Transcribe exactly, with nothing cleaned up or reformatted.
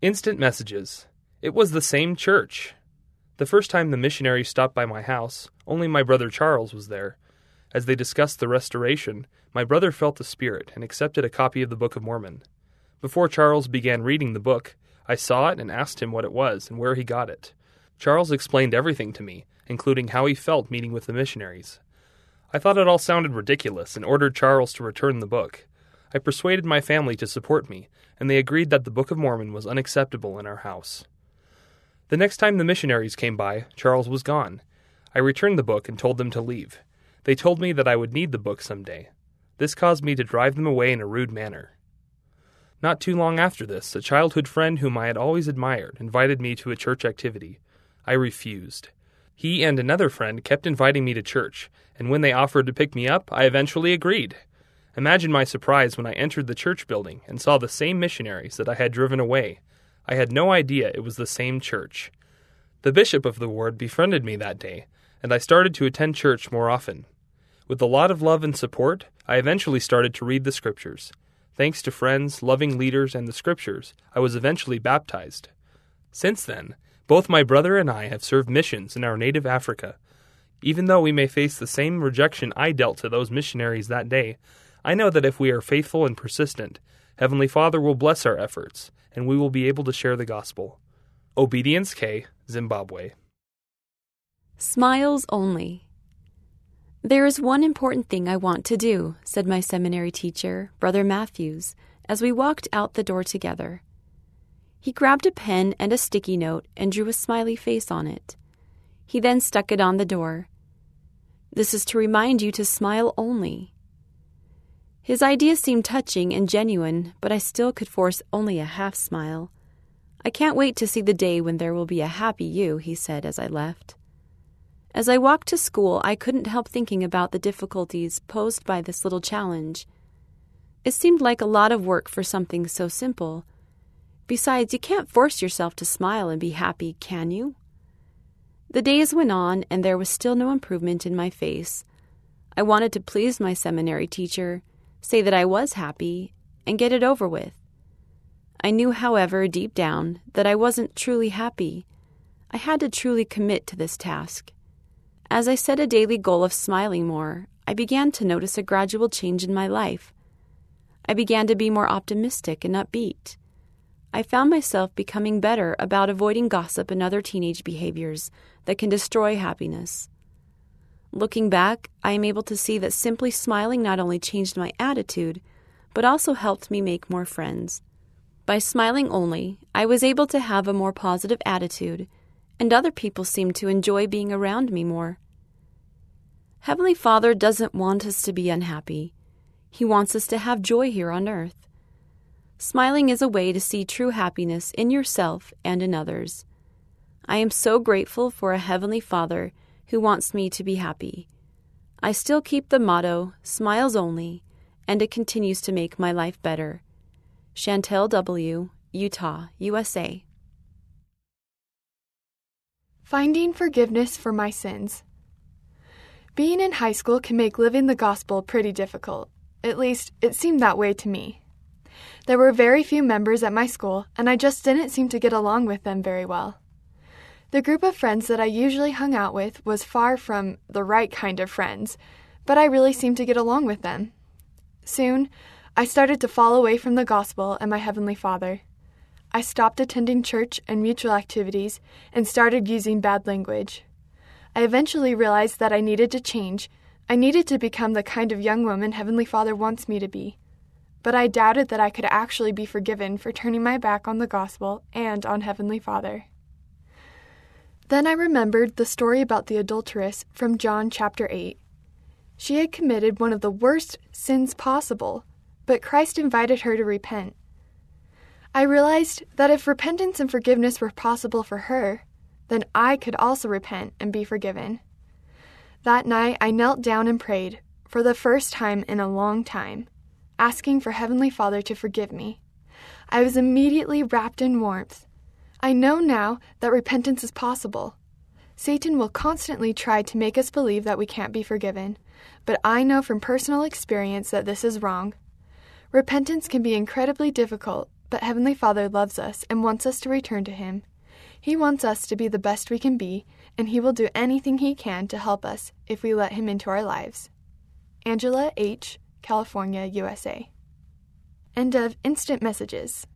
Instant messages. It was the same church. The first time the missionaries stopped by my house, only my brother Charles was there. As they discussed the restoration, my brother felt the Spirit and accepted a copy of the Book of Mormon. Before Charles began reading the book, I saw it and asked him what it was and where he got it. Charles explained everything to me, including how he felt meeting with the missionaries. I thought it all sounded ridiculous and ordered Charles to return the book. I persuaded my family to support me, and they agreed that the Book of Mormon was unacceptable in our house. The next time the missionaries came by, Charles was gone. I returned the book and told them to leave. They told me that I would need the book someday. This caused me to drive them away in a rude manner. Not too long after this, a childhood friend whom I had always admired invited me to a church activity. I refused. He and another friend kept inviting me to church, and when they offered to pick me up, I eventually agreed. Imagine my surprise when I entered the church building and saw the same missionaries that I had driven away. I had no idea it was the same church. The bishop of the ward befriended me that day, and I started to attend church more often. With a lot of love and support, I eventually started to read the scriptures. Thanks to friends, loving leaders, and the scriptures, I was eventually baptized. Since then, both my brother and I have served missions in our native Africa. Even though we may face the same rejection I dealt to those missionaries that day, I know that if we are faithful and persistent, Heavenly Father will bless our efforts, and we will be able to share the gospel. Obedience K, Zimbabwe. Smiles only. There is one important thing I want to do, said my seminary teacher, Brother Matthews, as we walked out the door together. He grabbed a pen and a sticky note and drew a smiley face on it. He then stuck it on the door. This is to remind you to smile only. His idea seemed touching and genuine, but I still could force only a half smile. I can't wait to see the day when there will be a happy you, he said as I left. As I walked to school, I couldn't help thinking about the difficulties posed by this little challenge. It seemed like a lot of work for something so simple. Besides, you can't force yourself to smile and be happy, can you? The days went on, and there was still no improvement in my face. I wanted to please my seminary teacher, say that I was happy, and get it over with. I knew, however, deep down, that I wasn't truly happy. I had to truly commit to this task. As I set a daily goal of smiling more, I began to notice a gradual change in my life. I began to be more optimistic and upbeat. I found myself becoming better about avoiding gossip and other teenage behaviors that can destroy happiness. Looking back, I am able to see that simply smiling not only changed my attitude, but also helped me make more friends. By smiling only, I was able to have a more positive attitude, and other people seemed to enjoy being around me more. Heavenly Father doesn't want us to be unhappy. He wants us to have joy here on earth. Smiling is a way to see true happiness in yourself and in others. I am so grateful for a Heavenly Father who wants me to be happy. I still keep the motto, smiles only, and it continues to make my life better. Chantel W., Utah, U S A. Finding forgiveness for my sins. Being in high school can make living the gospel pretty difficult. At least, it seemed that way to me. There were very few members at my school, and I just didn't seem to get along with them very well. The group of friends that I usually hung out with was far from the right kind of friends, but I really seemed to get along with them. Soon, I started to fall away from the gospel and my Heavenly Father. I stopped attending church and mutual activities and started using bad language. I eventually realized that I needed to change. I needed to become the kind of young woman Heavenly Father wants me to be. But I doubted that I could actually be forgiven for turning my back on the gospel and on Heavenly Father. Then I remembered the story about the adulteress from John chapter eight. She had committed one of the worst sins possible, but Christ invited her to repent. I realized that if repentance and forgiveness were possible for her, then I could also repent and be forgiven. That night I knelt down and prayed, for the first time in a long time, asking for Heavenly Father to forgive me. I was immediately wrapped in warmth. I know now that repentance is possible. Satan will constantly try to make us believe that we can't be forgiven, but I know from personal experience that this is wrong. Repentance can be incredibly difficult, but Heavenly Father loves us and wants us to return to Him. He wants us to be the best we can be, and He will do anything He can to help us if we let Him into our lives. Angela H., California, U S A. End of Instant Messages.